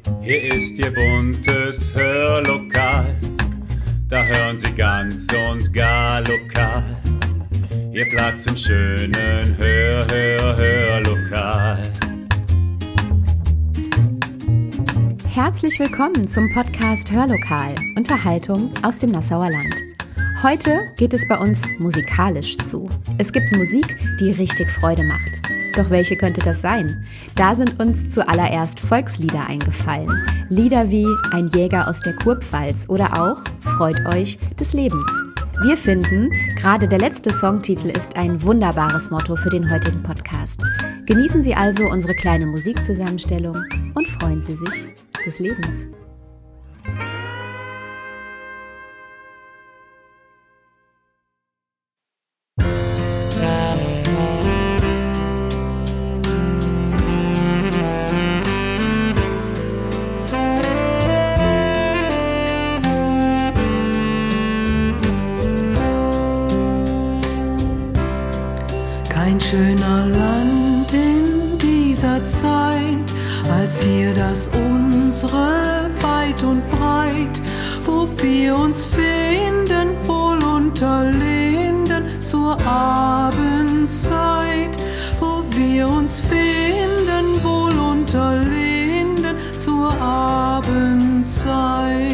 Hier ist Ihr buntes Hörlokal, da hören Sie ganz und gar lokal. Ihr Platz im schönen Hörlokal. Herzlich willkommen zum Podcast Hörlokal, Unterhaltung aus dem Nassauer Land. Heute geht es bei uns musikalisch zu. Es gibt Musik, die richtig Freude macht. Doch welche könnte das sein? Da sind uns zuallererst Volkslieder eingefallen. Lieder wie Ein Jäger aus der Kurpfalz oder auch Freut euch des Lebens. Wir finden, gerade der letzte Songtitel ist ein wunderbares Motto für den heutigen Podcast. Genießen Sie also unsere kleine Musikzusammenstellung und freuen Sie sich des Lebens. Kein schöner Land in dieser Zeit, als hier das unsere weit und breit, wo wir uns finden, wohl unter Linden zur Abendzeit, wo wir uns finden, wohl unter Linden zur Abendzeit.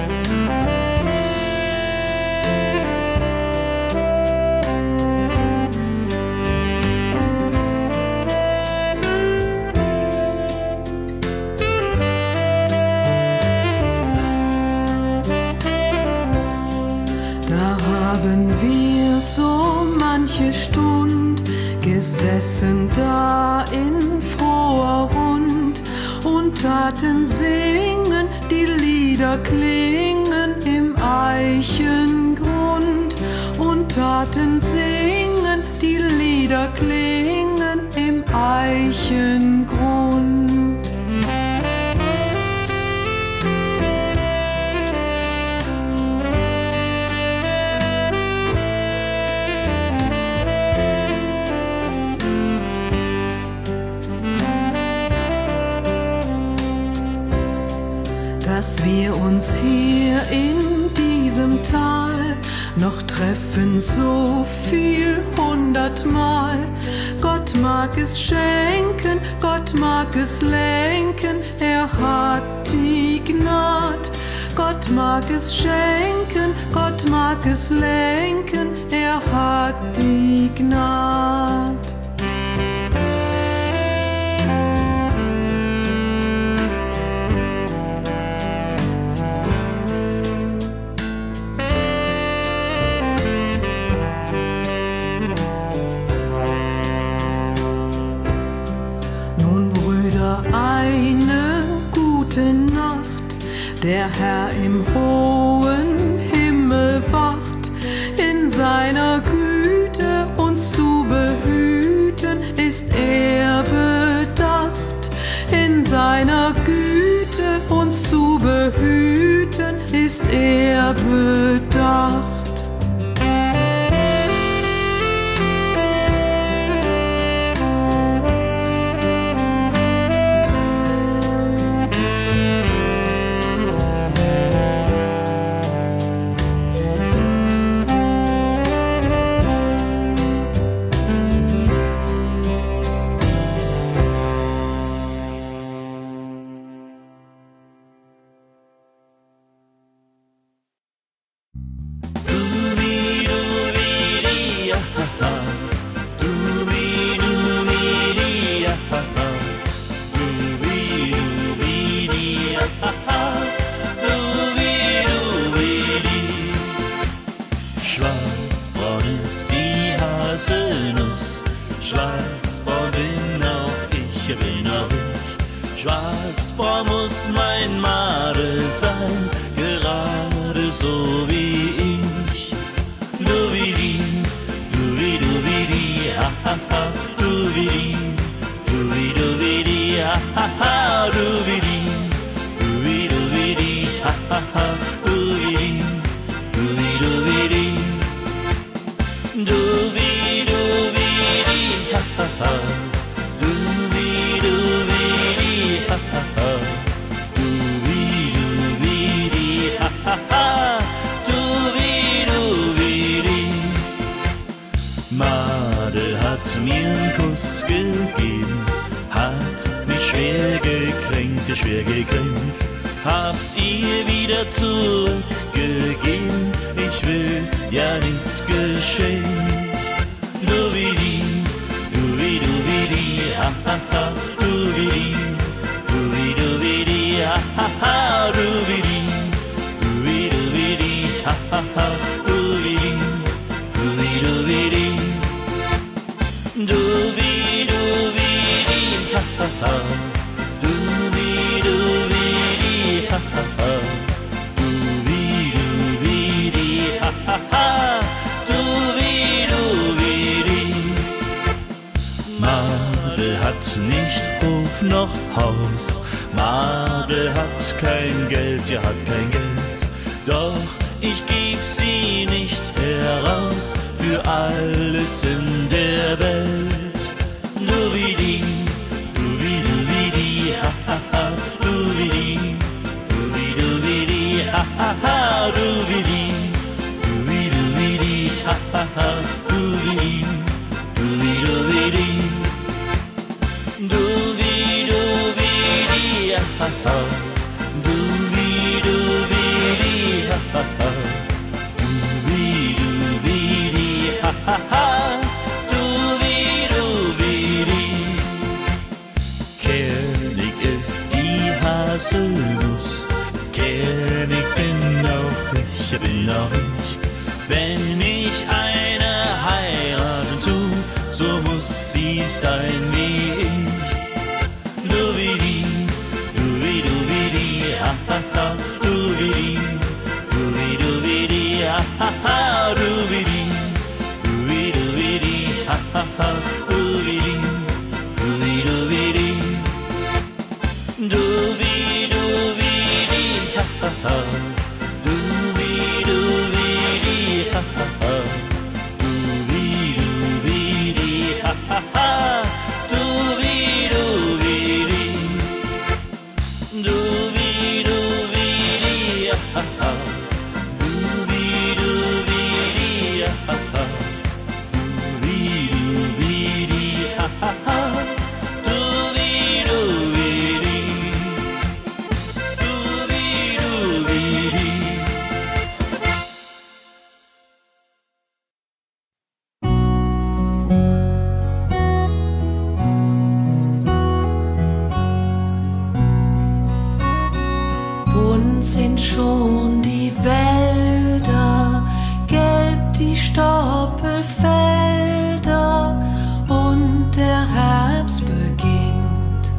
Haben wir so manche Stund gesessen da in froher Rund und taten singen, die Lieder klingen im Eichengrund und taten singen, die Lieder klingen im Eichengrund. Dass wir uns hier in diesem Tal noch treffen, so viel 100-mal. Gott mag es schenken, Gott mag es lenken, er hat die Gnad. Gott mag es schenken, Gott mag es lenken, er hat die Gnad. Eine gute Nacht, der Herr im hohen Himmel wacht, in seiner Güte uns zu behüten, ist er bedacht. In seiner Güte uns zu behüten, ist er bedacht. Schwarzbraun ist die Haselnuss, schwarzbraun bin auch ich, schwarzbraun muss mein Madel sein, gerade so wie ich. Duvidi, duvi duvidi, ha ha ha, duvidi, duvi duvidi, ha ha ha, duvidi, duvi duvidi, ha ha ha, duvidi, duvi duvidi, duvi duvidi, ha ha ha, duvi duvidi, ha ha ha. schwer gekränkt, hab's ihr wieder zurückgegeben. Ich will ja nichts geschenkt. Duvidi, duvi duvidi, ha ha ha, duvidi, duvi duvidi, ha ha ha, duvidi, duvi duvidi, ha ha ha, duvidi, duvi duvidi, duvi duvidi, ha ha ha, duvi duvidi, ha ha ha, duvi duvidi, ha ha ha. Hat nicht Hof noch Haus, Madel hat kein Geld, ja hat kein Geld, doch ich geb sie nicht heraus für alles in der Welt. Duvidi, duvi duvidi, ha ha ha, duvidi, duvi duvidi, ha ha ha, duvidi, duvi duvidi, ha ha ha, duvidi, duvi duvidi. Duvi duvidi, ha ha, duvi duvidi, ha ha ha, duvi duvidi, ha ha ha, duvi duvidi. Kernig ist die Haselnuss, kernig bin auch ich, Wenn ich eine heiraten tu, so muss sie sein wie ich. Duvidi, duvi duvidi, ha ha ha, duvidi, duvi duvidi, ha ha ha, duvidi, duvi duvidi, ha ha ha, duvidi, duvi duvidi, duvi duvidi, ha ha ha, duvi duvidi, ha ha ha, duvi duvidi, ha ha ha. Sind schon die Wälder, gelb die Stoppelfelder und der Herbst beginnt.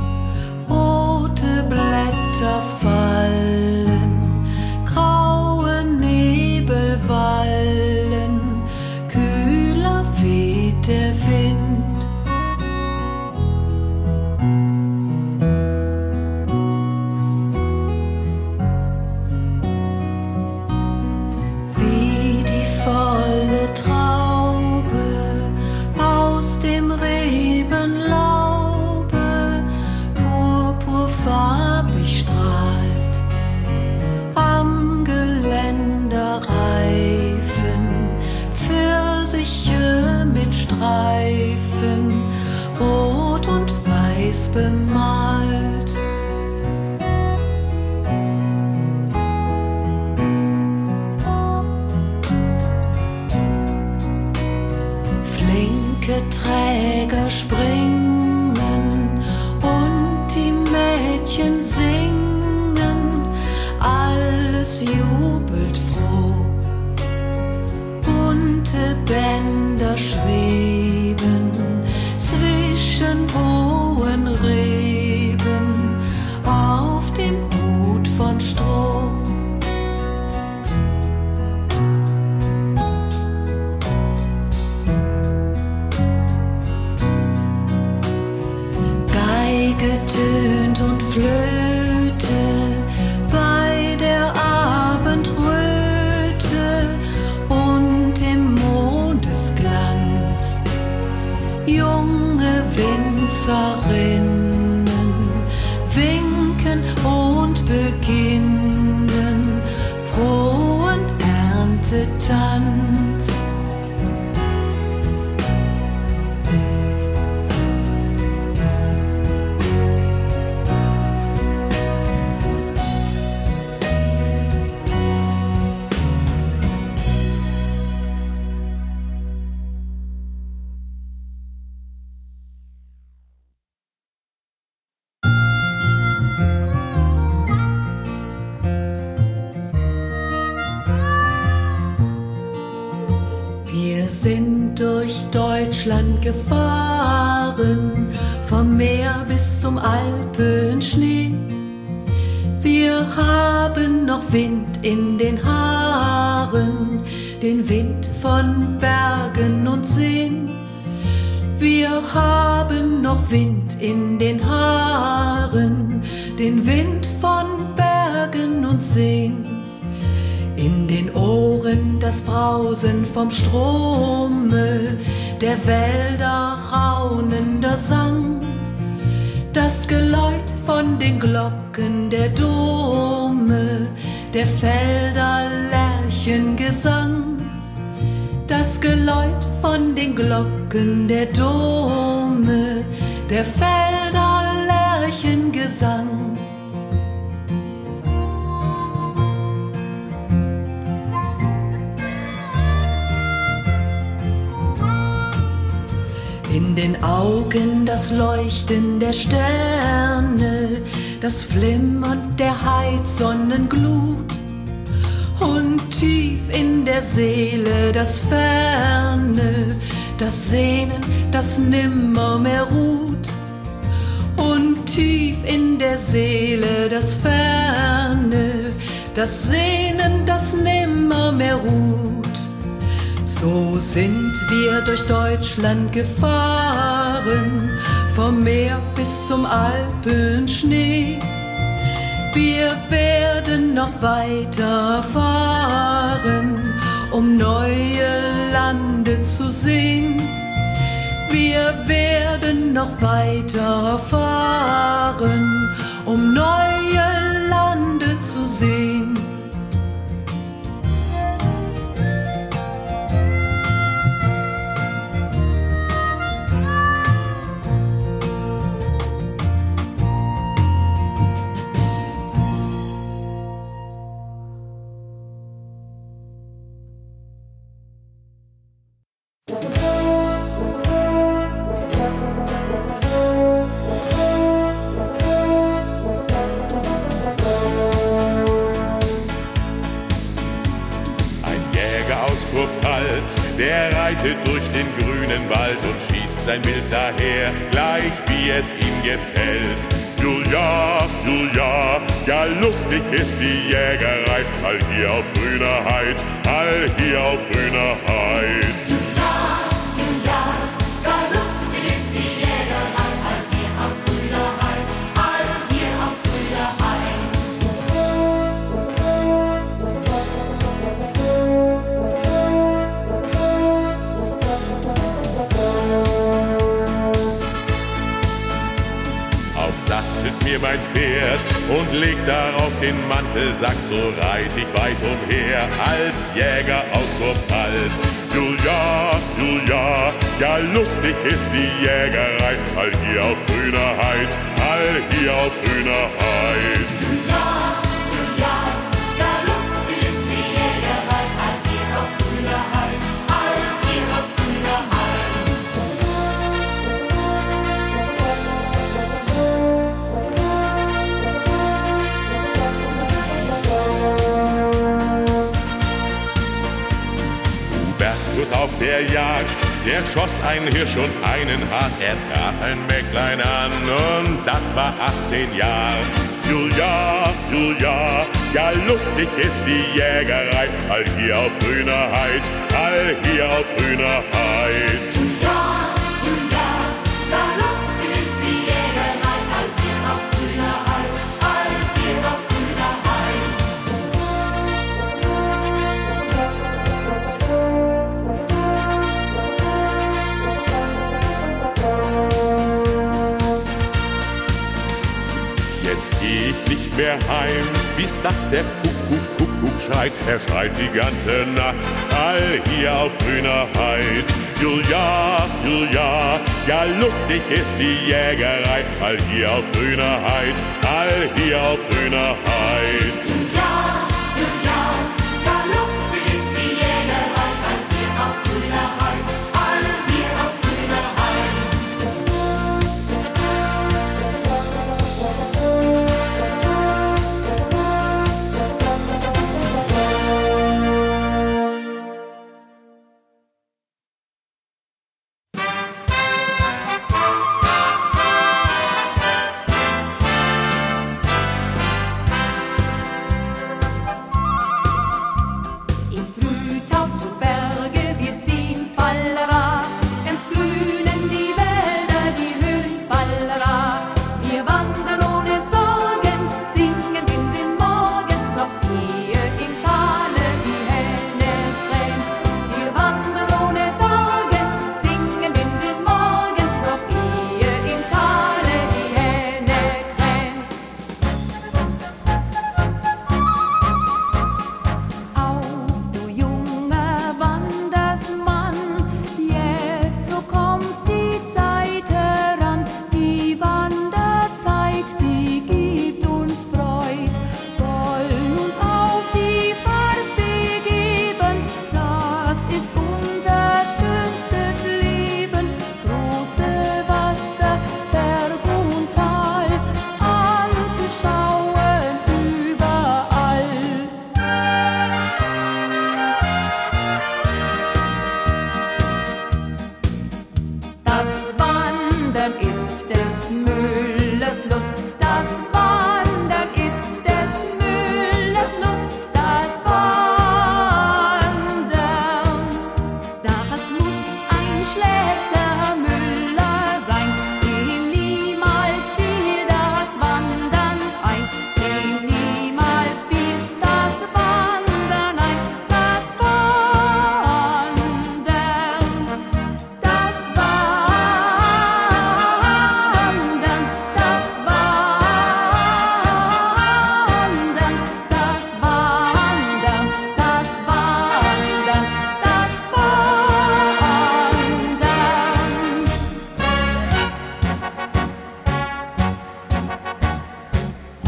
Rote Blätter fallen, graue Nebel wallen, kühler weht der Wind. Rot und weiß bemalt. Flinke Träger springen und die Mädchen singen, alles jubelt froh. Bunte Bänder schweben zwischen hohen Reben auf dem Hut von Stroh. Geige tönt und Flöte bei der Abendröte und im Mondesglanz. Junge Winzerinnen winken und beginnen frohen Erntetanz. Deutschland gefahren, vom Meer bis zum Alpenschnee. Wir haben noch Wind in den Haaren, den Wind von Bergen und Seen. Wir haben noch Wind in den Haaren, den Wind von Bergen und Seen. In den Ohren das Brausen vom Strome, der Wälder raunender Sang, das Geläut von den Glocken der Dome, der Felder Lerchengesang, das Geläut von den Glocken der Dome, der Felder Lerchengesang. In den Augen das Leuchten der Sterne, das Flimmern der Heizsonnenglut und tief in der Seele das Ferne, das Sehnen, das nimmermehr ruht. Und tief in der Seele das Ferne, das Sehnen, das nimmermehr ruht. So sind wir durch Deutschland gefahren, vom Meer bis zum Alpenschnee. Wir werden noch weiter fahren, um neue Lande zu sehen. Wir werden noch weiter fahren, um neue Lande zu sehen. Der reitet durch den grünen Wald und schießt sein Wild daher, gleich wie es ihm gefällt. Julia, Julia, ja lustig ist die Jägerei, all hier auf grüner Heid, all hier auf grüner Heid. Julia, Julia, ja lustig ist die Jägerei, all hier auf grüner Heid, all hier auf grüner Heid. Auslastet mir mein Pferd und legt darauf den Mantelsack, so reit ich weit umher als Jäger aus Kurpfalz. Julia, Julia, ja lustig ist die Jägerei, all hier auf grüner Heid, all hier auf grüner Heid. Julia, Julia, ja lustig ist die Jägerei, all hier auf grüner Heid, all hier auf grüner Heid. Hubert auf der Jagd, der schoss einen Hirsch und einen Hart, er traf ein Mäcklein an und das war 18 Jahre. Julia, Julia, ja lustig ist die Jägerei, all hier auf grüner Heid, all hier auf grüner Heid. Julia, Julia, ja lustig ist die Jägerei, all hier auf grüner Heid, all hier auf grüner Heid. Jetzt geh ich nicht mehr heim, bis das der Kuckuck schreit. Er schreit die ganze Nacht, all hier auf grüner Heid. Julia, Julia, ja lustig ist die Jägerei, all hier auf grüner Heid, all hier auf grüner Heid. Julia, Julia, ja lustig ist die Jägerei, all hier auf grüner Heid, all hier auf grüner Heid.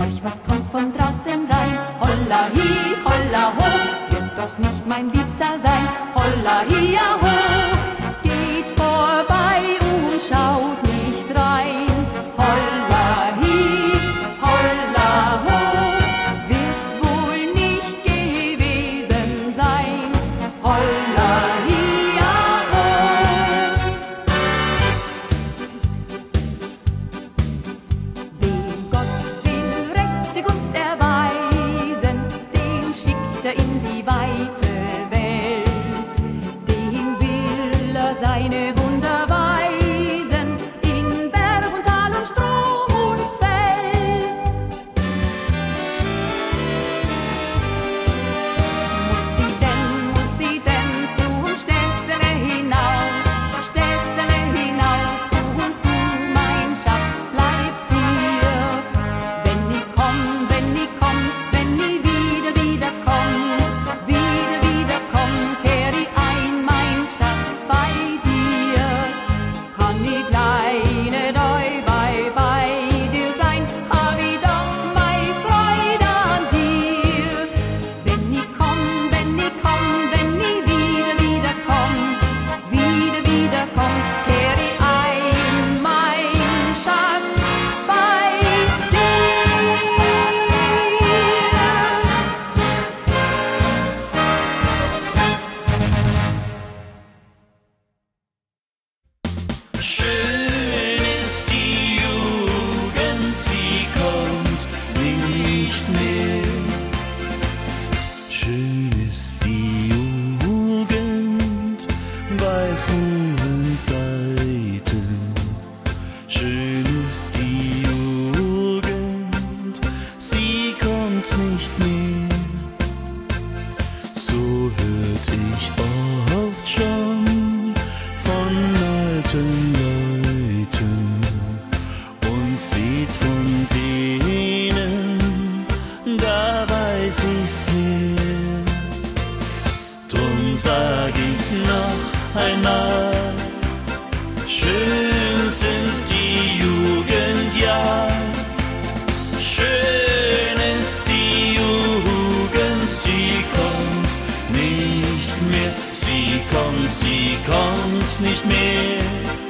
Horch, was kommt von draußen rein? Holla hi, holla ho, wird doch nicht mein Liebster sein. Holla hi, ja ho, geht vorbei und schaut nicht rein. Holla hi, holla ho, wird's wohl nicht gewesen sein. Holla hi, ja ho. Wem Gott will rechte Gunst erweisen, den schickt er in die weite Welt. Dem will er seine Wunder weisen, in Berg und Tal und Strom und Feld. Muss sie denn zu Städtele hinaus, und du, mein Schatz, bleibst hier. Wenn ich komm, wenn ich wieder komm, kehr ich ein, mein Schatz, bei dir. Kann ich kleine Deu bei dir sein, hab ich doch mei Freude an dir. Wenn ich komm, wieder komm, kehr ich ein, mein Schatz, bei dir. Schön ist die Jugend, sie kommt nicht mehr. Schön ist die Jugend bei frohen Zeiten. Schön ist die Jugend, sie kommt nicht mehr. So hört ich oft schon von alten Leuten und sieht von denen, da weiß ich's her. Drum sag ich's noch einmal, schön sind die Jugendjahr. Schön ist die Jugend, sie kommt nicht mehr. Sie kommt nicht mehr,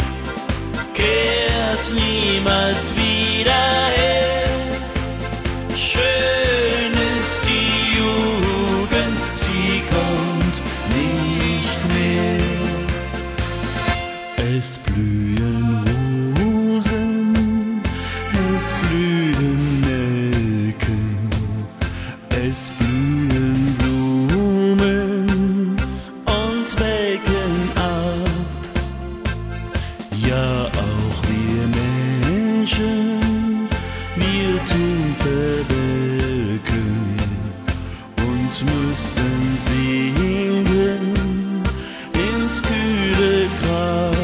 kehrt niemals wieder her. Schön ist die Jugend, sie kommt nicht mehr. Es blühen Rosen, es blühen Nelken, es blühen Blumen und welken ab. Ja, auch wir Menschen, wir tun verwelken und müssen singen ins kühle Grab.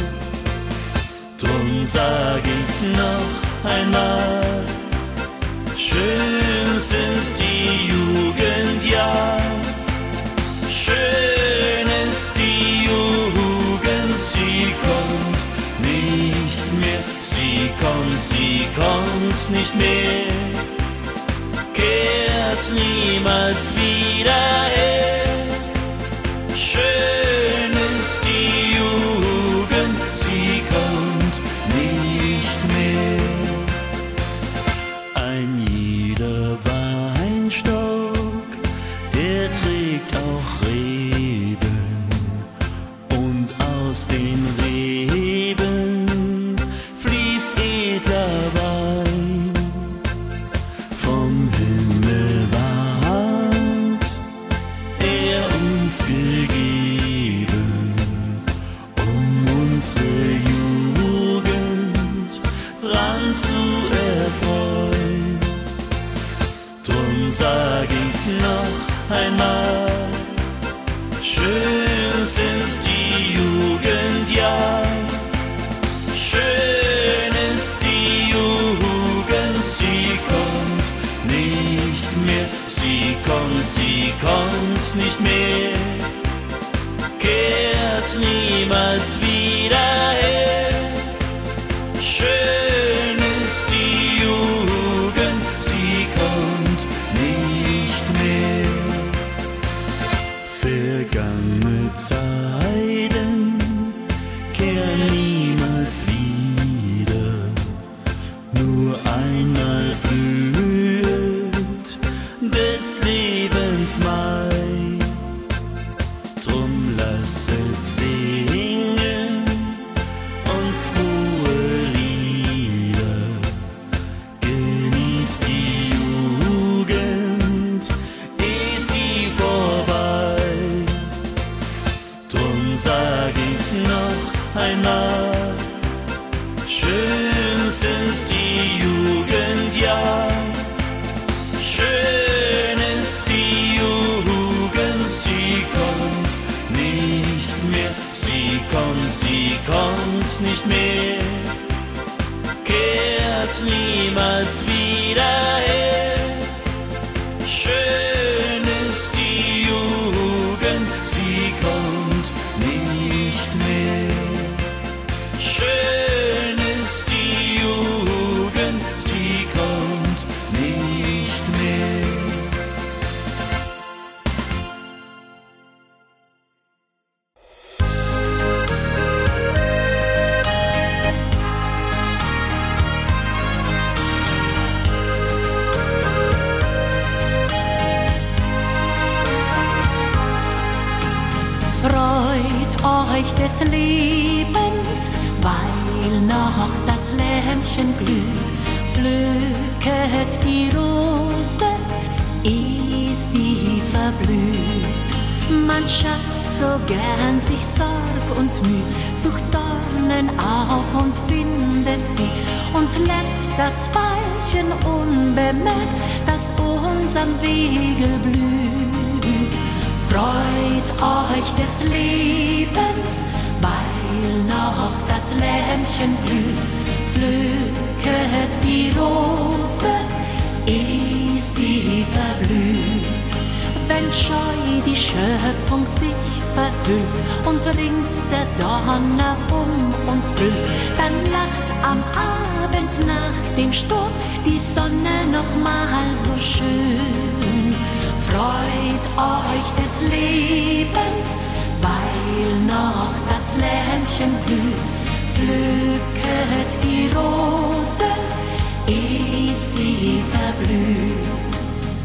Drum sag ich's noch einmal, schön sind die Jugendjahr. Schön ist die Jugend, sie kommt nicht mehr. Sie kommt nicht mehr, kehrt niemals wieder her. Schön ist die Jugend, sie kommt nicht mehr. Ein jeder Weinstock, der trägt auch Reben, und aus den Reben fließt edler Wein. Vom Himmel ward er uns gegeben, um unsere Jugend dran zu erfreuen. Drum sag ich's noch einmal, schön sind die Jugendjahr. Schön ist die Jugend, sie kommt nicht mehr. Sie kommt nicht mehr, kehrt niemals wieder her. Schön ist die Jugend, sie sie kommt nicht mehr, kehrt niemals wieder her. Schön ist die Jugend, sie kommt nicht mehr. Schön ist die Jugend, sie kommt nicht mehr. Euch des Lebens, weil noch das Lämpchen glüht, pflücket die Rose, ehe sie verblüht. Man schafft so gern sich Sorg und Müh, sucht Dornen auf und findet sie und lässt das Veilchen unbemerkt, das unserem Wege blüht. Freut euch des Lebens, weil noch das Lämpchen glüht, pflücket die Rose, ehe sie verblüht. Wenn scheu die Schöpfung sich verhüllt und rings der Donner uns brüllt, dann lacht am Abend nach dem Sturm die Sonne noch mal so schön. Freut euch des Lebens, weil noch das Lämpchen glüht, pflücket die Rose, ehe sie verblüht.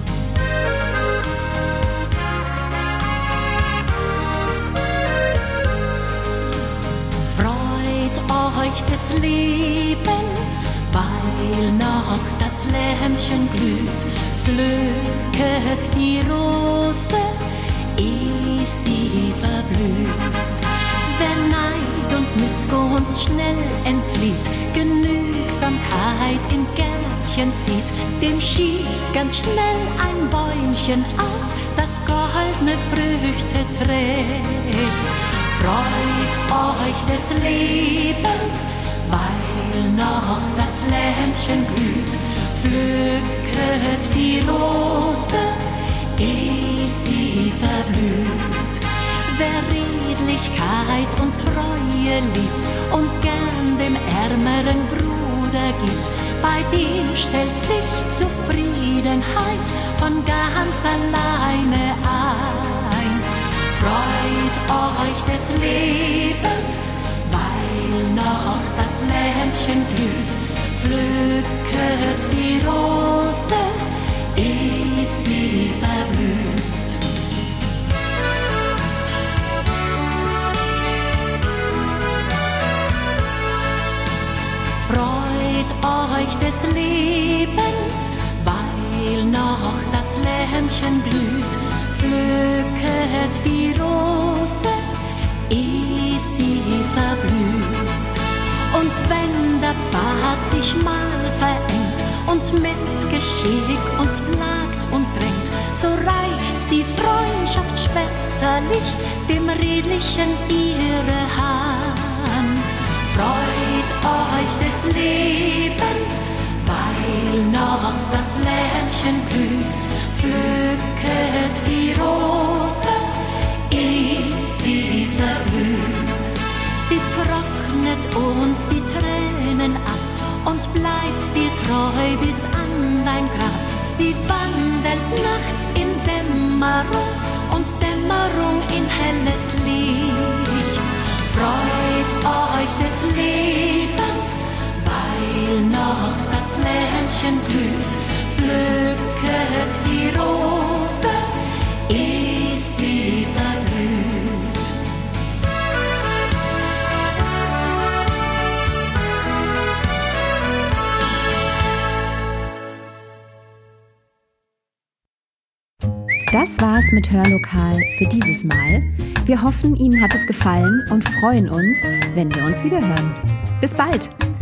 Freut euch des Lebens, weil noch das Lämpchen glüht, pflücket die Rose, ehe sie verblüht. Wer Neid und Missgunst schnell entflieht, Genügsamkeit im Gärtchen zieht, dem schießt ganz schnell ein Bäumchen auf, das goldene Früchte trägt. Freut euch des Lebens, weil noch das Lämpchen glüht, pflücket die Rose, ehe sie verblüht. Wer Redlichkeit und Treue liebt und gern dem ärmeren Bruder gibt, bei dem stellt sich Zufriedenheit von ganz alleine ein. Freut euch des Lebens, weil noch das Lämpchen glüht, pflücket die Rose, ehe sie verblüht. Freut euch des Lebens, weil noch das Lämpchen glüht, pflücket die Rose, ehe sie verblüht. Und wenn der Pfad sich mal verengt und Missgeschick uns plagt und drängt, so reicht die Freundschaft schwesterlich dem Redlichen ihre Hand. Freut euch des Lebens, weil noch das Lämpchen glüht, pflücket die Rose, ehe sie verblüht. Sie trocknet uns die Tränen ab und bleibt dir treu bis an dein Grab. Sie wandelt Nacht in Dämmerung und Dämmerung in helles Licht. Freut euch des Lebens, weil noch das Lämpchen glüht, pflücket die Rose, ehe sie verblüht. Das war's mit Hörlokal für dieses Mal. Wir hoffen, Ihnen hat es gefallen und freuen uns, wenn wir uns wieder hören. Bis bald!